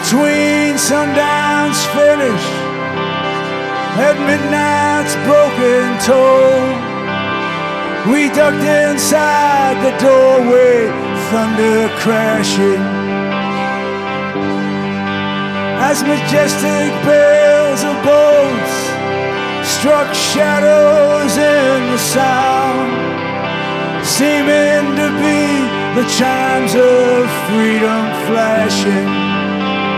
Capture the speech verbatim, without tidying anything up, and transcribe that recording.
between sundown's finish at midnight's broken toll. We ducked inside the doorway, thunder crashing as majestic bells of boats struck shadows in the sound, seeming to be the chimes of freedom flashing.